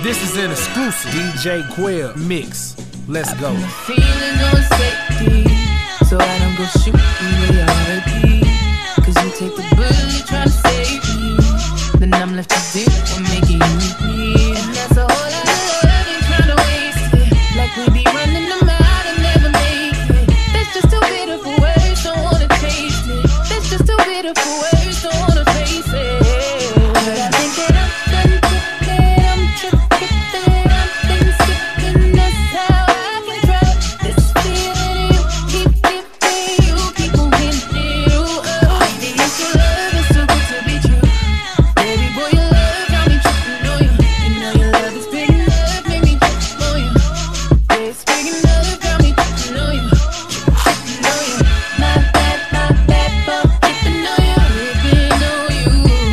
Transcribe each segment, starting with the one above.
This is an exclusive DJ Quell mix. Let's go. I'm feeling unsafety, so I don't go shooting where you already. Cause you take the bullet, try to save me, then I'm left to deal with making you bleed. And that's a whole lot of love, ain't trying to waste it. Like we be running them out and never make it. That's just too bitter for words, don't wanna taste it. That's just too bitter for words, don't wanna face it. But I think that I'm done tripping, I'm tripping, I've been skipping, that's how I can try. This feeling you keep giving, you keep moving through. Baby, if your love is too good to be true, baby boy, your love got me tripping on you. You know your love is big enough, make me trip on you. Yeah, it's big enough, got me tripping on you, tripping on you. My bad for tripping on you, tripping on you.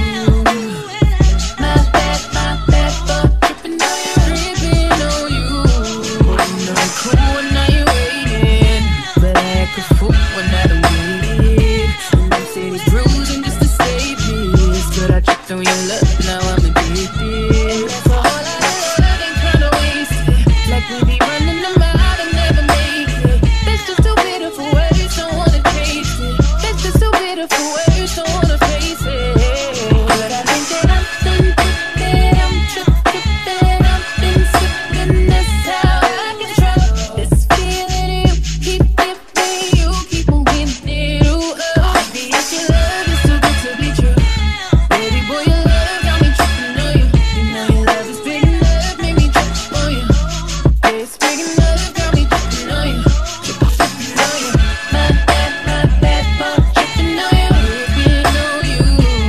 My bad for tripping on you, tripping on you. You know it's cool when now you waiting, but I act a fool when I don't wait. And I'm steady bruising just to save this, but I tripped on your love, now I'm addicted. That's a whole lot of love, ain't tryna waste it. Like we be running them out and never make it. That's just too bitter for words, don't wanna taste it. That's just too bitter for words, don't wanna face it. But I think that I'm done tripping, I'm tripping, I've been sipping, that's how I can trust. This feeling you keep giving, you keep moving through. Baby, if your love is too good to be true, baby boy, your love got me tripping on you. You know your love is big enough, make me trip on you. Yeah, it's big enough, got me tripping on you, tripping on you. My bad for tripping on you, tripping on you.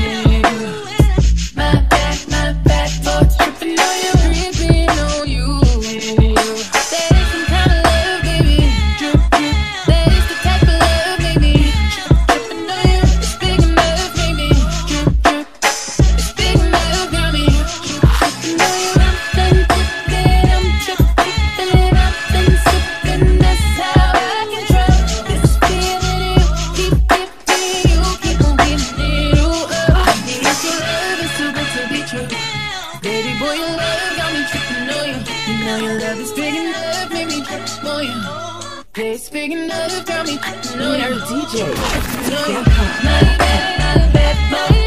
My bad for tripping on you, tripping on you. That is some kind of love, baby, drip, drip. That is the type of love, baby, tripping on you. It's big enough, baby, drip, drip. It's big enough, got me tripping on you. I'm done tripping, I'm tripping, I've been sipping, that's how I can trust. This feeling you keep giving, you keep moving through. Baby, if your love is too good to be true, baby boy, your love got me tripping on you. You know your love is big enough, make me trip on you. Yeah, it's big enough, got me tripping on you. DJ. My bad,